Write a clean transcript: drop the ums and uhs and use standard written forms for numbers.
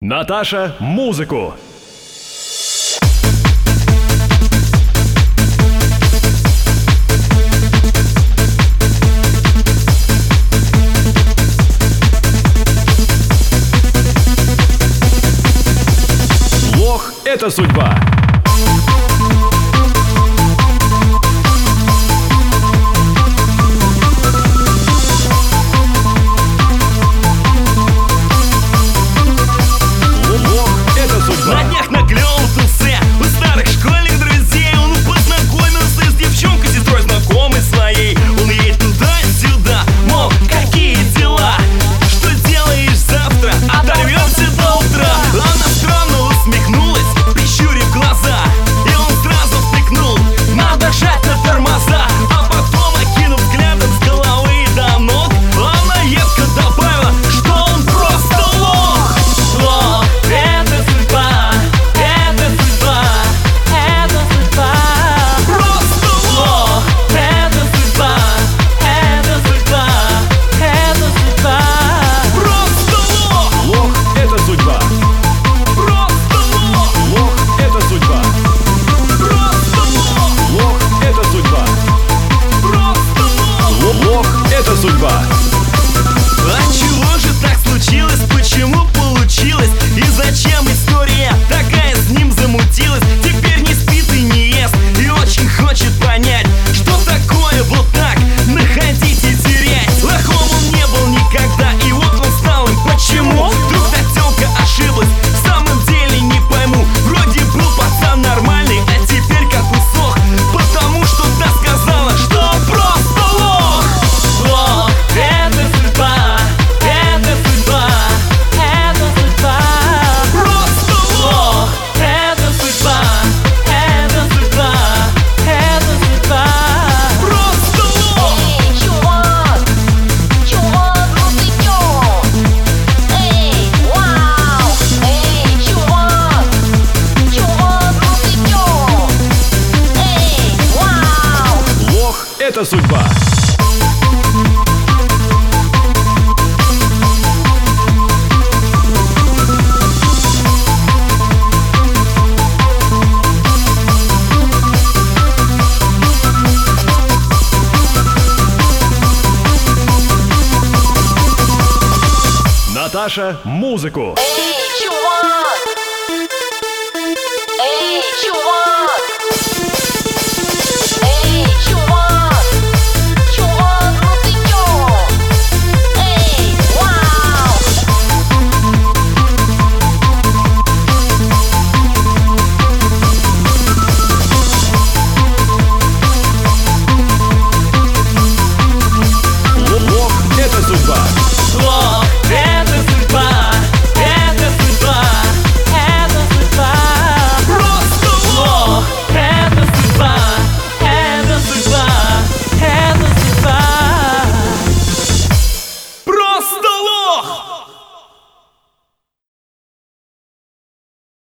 Наташа, музыку! Лох — это судьба. На днях наклевал тусе у старых школьных друзей. Он познакомился с девчонкой, сестрой знакомой своей. Он едет туда-сюда, мол, какие дела? Что делаешь завтра? Оторвемся до утра. Она странно усмехнулась, прищурив глаза, и он сразу втыкнул: надо жать на тормоза. А потом, окинув взглядом с головы до ног, она едко добавила, что он просто лох. Лох — это судьба. Судьба. А чего же так случилось? Почему получилось? И зачем история такая с ним замутилась? Теперь не спит и не ест, и очень хочет понять, что такое вот так находить и терять. Лохом он не был никогда, и вот он стал им. Почему? Вдруг та тёлка ошиблась? В самом деле не пойму. Вроде был пацан нормальный, а теперь как усох, потому что та сказала, что он просто лох. Лох — это судьба, это судьба, это судьба. Просто лох — это судьба, это судьба, это судьба. Просто лох. Эй, чувак, ну ты чё? Эй, вау! Эй, чувак, ну ты чё? Эй, вау! Лох — это судьба. Наташа, музыку! Эй, чувак! Эй, чувак!